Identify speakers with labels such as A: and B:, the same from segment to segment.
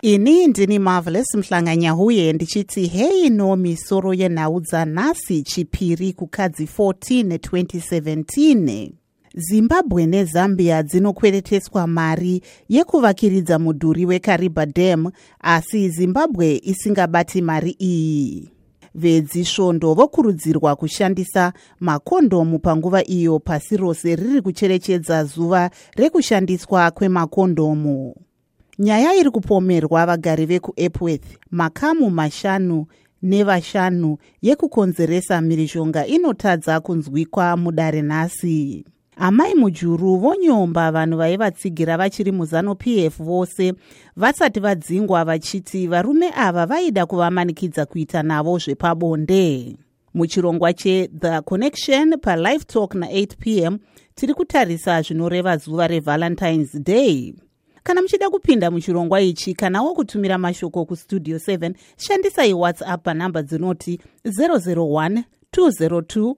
A: Ini ndini Marvelous Mhlanganyahuye ndichiti hei no misoro yenhau dzanhasi chipiri kukadzi 14 2017. Zimbabwe neZambia dzinokwereteswa mari yekuvakiridza mudhuri weKariba Dam, asi Zimbabwe isingabati mari iyi. Vedzisvondo vokurudzirwa kushandisa makondomu panguva iyo pasi rose riri kucherechedza zuva rekushandiswa kwemakondomu. Nyaya iri kupomerwa vagari vekuEpworth makamu 5 nevashanu yekukonzeresa mhirizhonga inotadza kunzwikwa mudare nhasi. Amai mujuru vonyomba vanhu vaivatsigira vachiri muZANU-PF vose vasati vadzingwa vachiti varume ava vaida kuvamanikidza kuita navo zvepabonde. Muchirongwa cheThe Connection paLive Talk na8 p.m. tiri kutarisa zvinoreva zuva reValentine's Day. Kana muchida kupinda muchirongwa ichi kanawo kutumira mashoko kustudio 7, shandisai WhatsApp panhamba dzinoti 001 202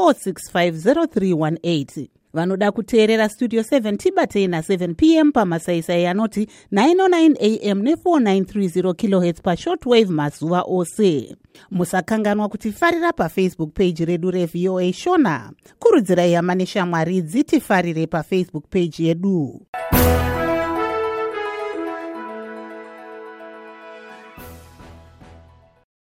A: 4650318. Vanoda kuteerera Studio 7 tibatei na7 p.m. pamasaisai anoti 909 am ne4930 kHz pashortwave mazuva ose. Musakanganwa kutifarira paFacebook page redu reVOA Shona. Kurudzirai hama neshamwari dzitifarire paFacebook page yedu.